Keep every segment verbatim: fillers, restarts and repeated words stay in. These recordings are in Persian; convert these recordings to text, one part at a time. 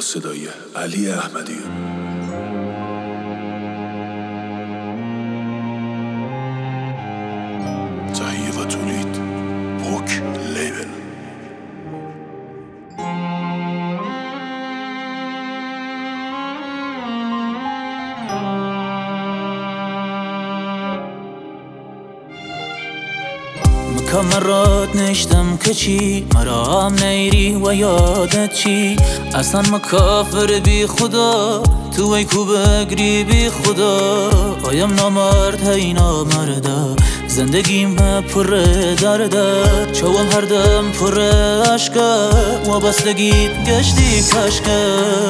صدای علی احمدی. تهیه و تولید پوک لیبل. مکم مرات نشتم که چی مرا هم نیری و یادت چی اصلا مکافر بی خدا تو ای کو بگری بی خدا آیم نامرد هی نامرده زندگیم پر درده چوام هر دم پر عشقه و بستگیت گشتی کشکه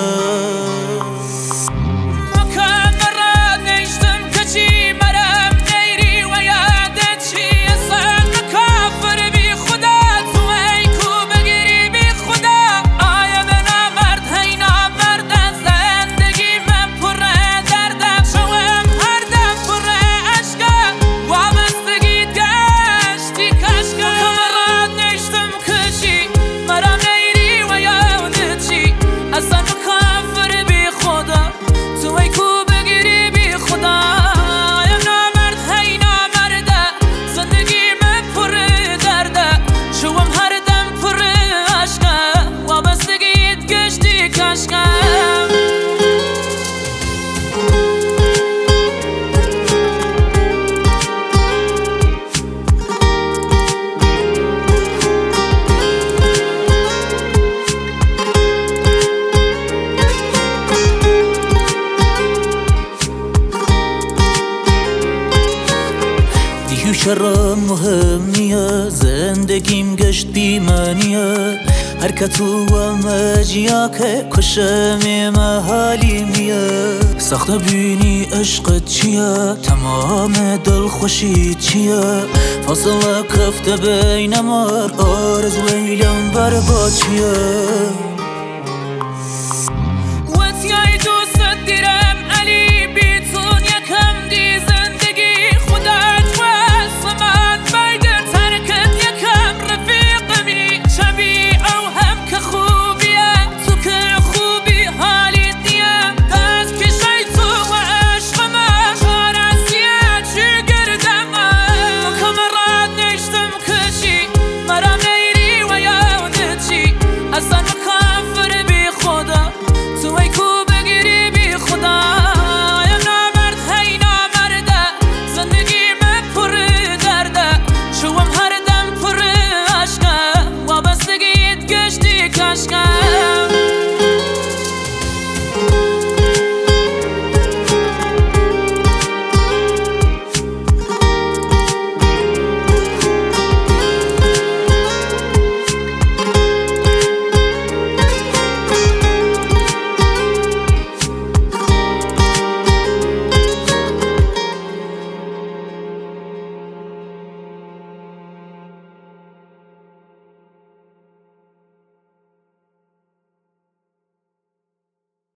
چرا مهم نیه زندگیم گشت بیمانیه هر که تو و مجیا که کشم محالی میه سخت بینی عشقت چیه تمام دل خوشی چیه فاصله کفته بین ما آرز ویلم برباد چیه